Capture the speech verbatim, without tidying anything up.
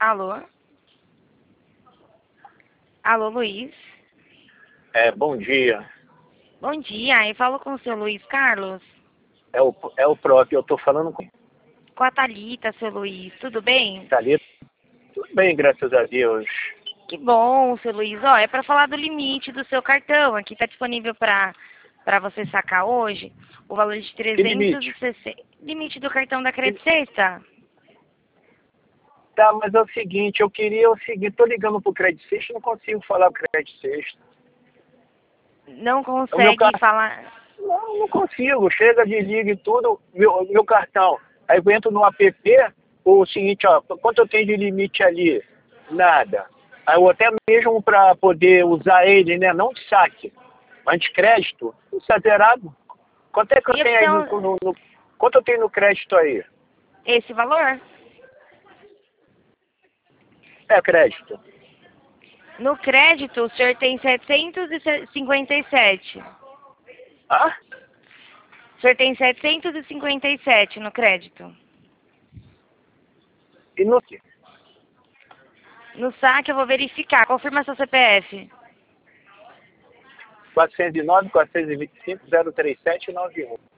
Alô? Alô, Luiz? É, bom dia. Bom dia, eu falo com o seu Luiz Carlos? É o, é o próprio, eu estou falando com Com a Thalita, seu Luiz, tudo bem? Thalita. Tudo bem, graças a Deus. Que bom, seu Luiz. Ó, é para falar do limite do seu cartão. Aqui está disponível para para você sacar hoje o valor de Que trezentos limite? e sessenta. Limite do cartão da Credit Sexta. Tá, mas é o seguinte, eu queria o seguinte, tô ligando pro Credit Sexta, não consigo falar pro Credit Sexta. Não O meu consegue cartão, falar. não, não consigo, chega, desliga e tudo, meu, meu cartão. Aí eu entro no app, o seguinte, ó, quanto eu tenho de limite ali? Nada. Aí eu até mesmo para poder usar ele, né, não de saque, mas de crédito, isso é zerado. Quanto é que eu E tenho aí no, opção, no, no- quanto eu tenho no crédito aí? esse valor? É crédito. No crédito, o senhor tem setecentos e cinquenta e sete. Ah? O senhor tem setecentos e cinquenta e sete no crédito. E no quê? No saque eu vou verificar. Confirma seu C P F. quatrocentos e nove, quatrocentos e vinte e cinco, zero três sete nove um.